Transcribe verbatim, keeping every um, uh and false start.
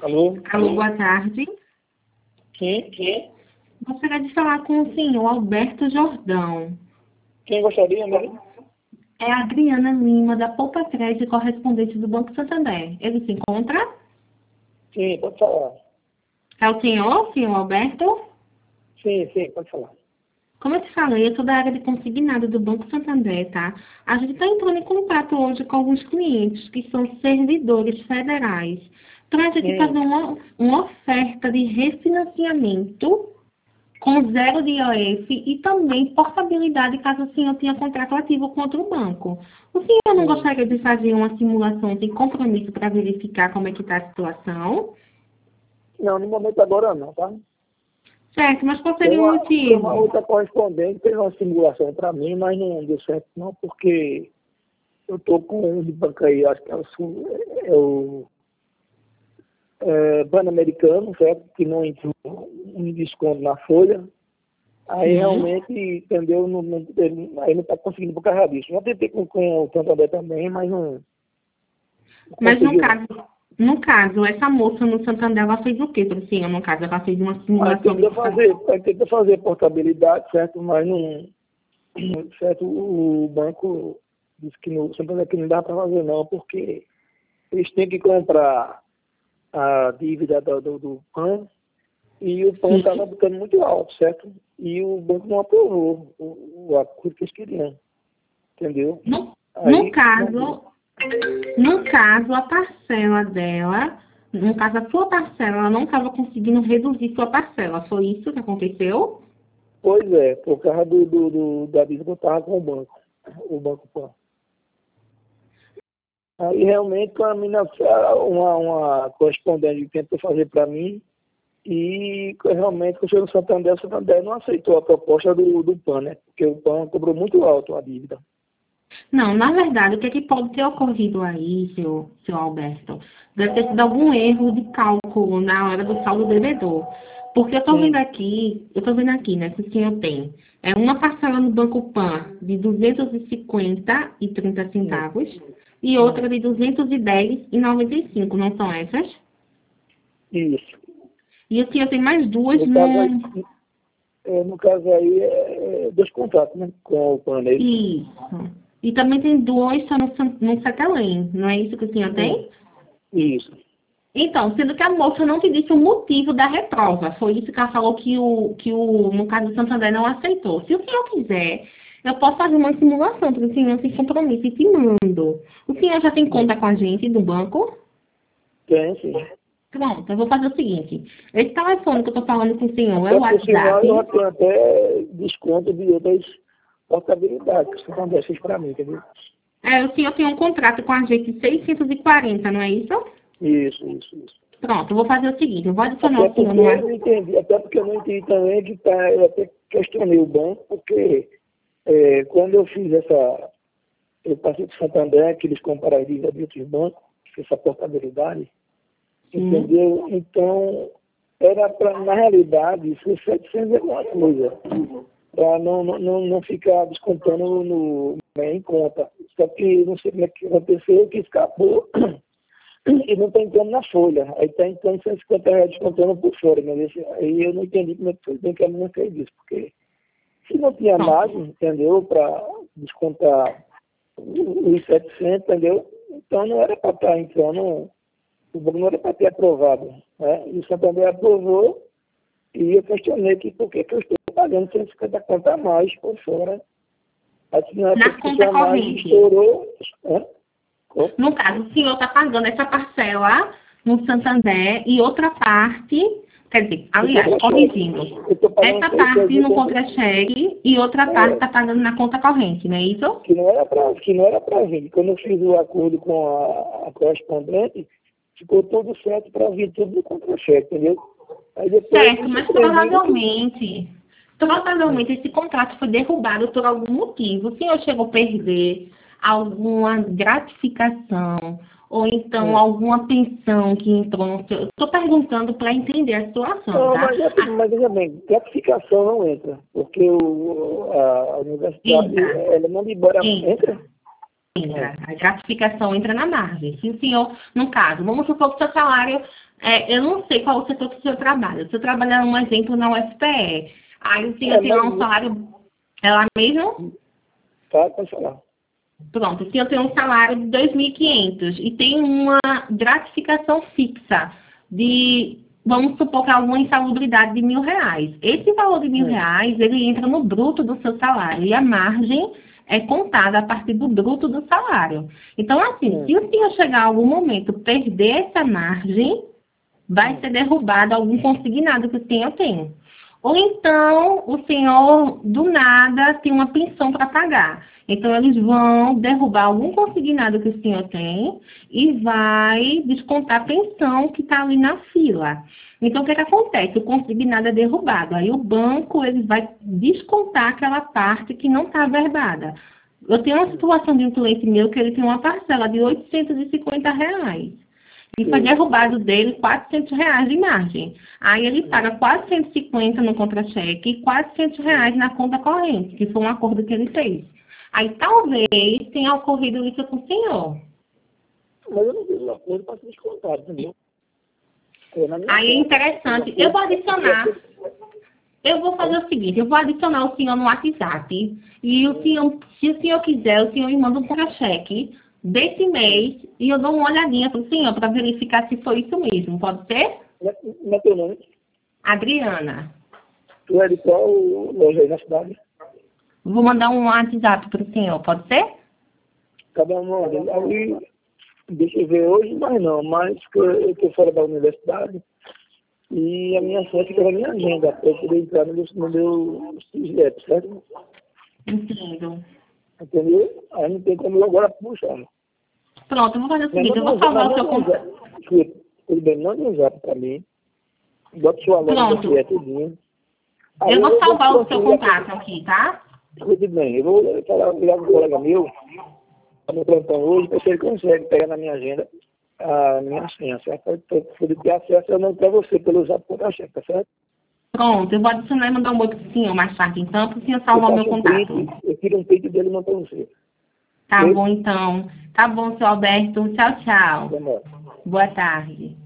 Alô? Alô, boa tarde. Quem? Quem? Gostaria de falar com o senhor Alberto Jordão. Quem gostaria, né? É a Adriana Lima, da Poupa Crédito, correspondente do Banco Santander. Ele se encontra? Sim, pode falar. É o senhor, senhor Alberto? Sim, sim, pode falar. Como eu te falei, eu sou da área de consignado do Banco Santander, tá? A gente está entrando em contato hoje com alguns clientes que são servidores federais para a gente Hum, fazer uma, uma oferta de refinanciamento com zero de I O F e também portabilidade caso o senhor tenha contrato ativo com outro banco. O senhor não hum. gostaria de fazer uma simulação sem compromisso para verificar como é que está a situação? Não, no momento agora não, tá? Certo, mas qual Tem seria o uma, tem uma motivo? outra correspondente, fez uma simulação para mim, mas não deu certo não, porque eu estou com um de banco aí, acho que é o, Sul- é o é, Pan-Americano, certo? Que não entrou um desconto na folha. Aí Sim. realmente, entendeu? Não, não, ele, aí não está conseguindo por causa disso. Já tentei com, com o Santander também, mas não, não Mas no conseguiu não. caso, no caso, essa moça no Santander, ela fez o quê para o senhor? No caso, ela fez uma Aí simulação de... tentou fazer, aí tentou fazer portabilidade, certo? Mas não, certo? O banco disse que no Santander que não dá para fazer não, porque eles têm que comprar a dívida do, do, do PAN e o PAN estava Sim. ficando muito alto, certo? E o banco não aprovou o, o acordo que eles queriam, entendeu? No, no Aí não deu. caso, no caso, a parcela dela, no caso, a sua parcela, ela não estava conseguindo reduzir sua parcela. Foi isso que aconteceu? Pois é, por causa do, do, do, da dívida que eu estava com o banco, o Banco PAN. Aí realmente a mina, uma, uma correspondente tentou fazer para mim e realmente quando chegou no Santander, o Santander não aceitou a proposta do, do PAN, né? Porque o PAN cobrou muito alto a dívida. Não, na verdade, o que, é que pode ter ocorrido aí, seu, seu Alberto? Deve ter sido algum erro de cálculo na hora do saldo devedor. Porque eu estou vendo Hum, aqui, eu estou vendo aqui, né, que o senhor tem é uma parcela no Banco Pan de duzentos e cinquenta e trinta hum, centavos e hum. outra de duzentos e dez e noventa e cinco, não são essas? Isso. E o senhor tem mais duas No caso aí, no... é, no caso aí é, é dois contratos, né? Com o PAN, é isso? Isso. E também tem dois só no, San- no Setelém, não é isso que o senhor Hum, tem? isso. Então, sendo que a moça não te disse o motivo da reprova. Foi isso que ela falou que o, que o, no caso do Santander, não aceitou. Se o senhor quiser, eu posso fazer uma simulação para o senhor sem compromisso e te mando. O senhor já tem Hum. conta com a gente do banco? Tem, sim. Pronto, eu vou fazer o seguinte. Esse telefone que eu estou falando com o senhor é Até o por sinal, eu já WhatsApp. tenho até desconto de outras portabilidades que o Santander fez para mim, entendeu? É, o senhor tem um contrato com a gente de seiscentos e quarenta, não é isso? Isso, isso, isso. Pronto, eu vou fazer o seguinte. Eu vou adicionar Até o senhor porque no eu não WhatsApp. entendi, até porque eu não entendi também que tá, eu até questionei o banco, porque é, quando eu fiz essa, eu passei de Santander, que eles compararam de outros bancos, essa portabilidade, Sim. entendeu? Então, era para, na realidade, isso setecentos é uma coisa, para não, não, não não ficar descontando no, né, em conta. Só que não sei como é que aconteceu, que escapou e não está entrando na folha. Aí está entrando cento e cinquenta reais descontando por fora. Mas esse, aí eu não entendi como é que foi bem que a menina fez isso, porque se não tinha Pronto. margem, entendeu, para descontar os setecentos, entendeu? Então não era para estar entrando, o banco não era para ter aprovado. Né? E o Santander aprovou e eu questionei aqui por que que eu estou pagando cento e cinquenta conto a mais por fora. Assim, na época Na que tinha conta mais, corrente. estourou. Né? No caso, o senhor está pagando essa parcela no Santander e outra parte, quer dizer, No aliás, contra-cheque. corrigindo, Eu estou pagando essa seis parte coisas no contra. contra-cheque e outra parte É, está pagando na conta corrente, não é isso? que não era para que não era para vir. Quando eu fiz o acordo com a, a correspondente, ficou tudo certo para vir tudo no contra-cheque, entendeu? Aí depois eu Certo, fui mas surpreendido que. provavelmente, Hum. provavelmente esse contrato foi derrubado por algum motivo. O senhor chegou a perder alguma gratificação ou então Hum. alguma pensão que entrou no seu... Estou perguntando para entender a situação, Não, tá? mas, é- mas veja bem, gratificação não entra, porque o, a, a universidade, Entra, ela manda embora, entra, entra? Hum. entra. A gratificação entra na margem. Se o senhor, no caso, vamos supor que o seu salário É, eu não sei qual o setor que o senhor trabalha. Se eu trabalhar, um exemplo, na U F P E, aí o senhor É, tem lá mas- um salário... É lá mesmo? Tá, pode falar. Pronto, o senhor tem um salário de dois mil e quinhentos e tem uma gratificação fixa de, vamos supor que é alguma insalubridade de mil reais. Esse valor de mil Hum. reais, ele entra no bruto do seu salário e a margem é contada a partir do bruto do salário. Então, assim, Hum. se o senhor chegar a algum momento perder essa margem, vai Hum. ser derrubado algum consignado que o senhor tem. Ou então, o senhor, do nada, tem uma pensão para pagar. Então, eles vão derrubar algum consignado que o senhor tem e vai descontar a pensão que está ali na fila. Então, o que, que acontece? O consignado é derrubado. Aí, o banco ele vai descontar aquela parte que não está averbada. Eu tenho uma situação de um cliente meu que ele tem uma parcela de oitocentos e cinquenta reais. E foi derrubado dele quatrocentos reais de margem. Aí ele paga quatrocentos e cinquenta no contra-cheque e quatrocentos reais na conta corrente, que foi um acordo que ele fez. Aí talvez tenha ocorrido isso com o senhor. Mas eu não fiz o acordo para ser descontado, entendeu? É, na minha Aí é conta, interessante. Eu vou adicionar. Eu vou fazer o seguinte, eu vou adicionar o senhor no WhatsApp. E o senhor, se o senhor quiser, o senhor me manda um contra-cheque desse mês e eu dou uma olhadinha para o senhor para verificar se foi isso mesmo. Pode ser? Como é teu nome? Adriana. Tu é de qual loja aí na cidade? Vou mandar um WhatsApp para o senhor, pode ser? Cada um ali. Ali, deixa eu ver hoje, mas não, mas que eu estou fora da universidade e a minha senha fica na minha agenda para eu poder entrar no meu, no meu C I S L, certo? Entendo. Entendeu? Aí não tem como eu agora puxar. Pronto, eu vou fazer o seguinte, eu vou Mas salvar o manda seu um contato. zap. Escuta, tudo bem, manda um zap para mim. Bota sua loja Pronto. aqui, é tudinho. Aí Eu vou salvar o seu procurar- contato aqui, tá? Escute bem, eu vou falar ligar com um colega meu, tá no plantão hoje, para ver se ele consegue pegar na minha agenda a minha senha, certo? Para poder ter acesso eu não para você, pelo zap contra-cheque, tá certo? Pronto, eu vou adicionar e mandar um oi pro senhor mais tarde, então, para o senhor salvar o Eu meu faço um contato. print, eu tiro um print dele e mando para você. Tá Ok? bom, então. Tá bom, seu Alberto. Tchau, tchau. Demora. Boa tarde.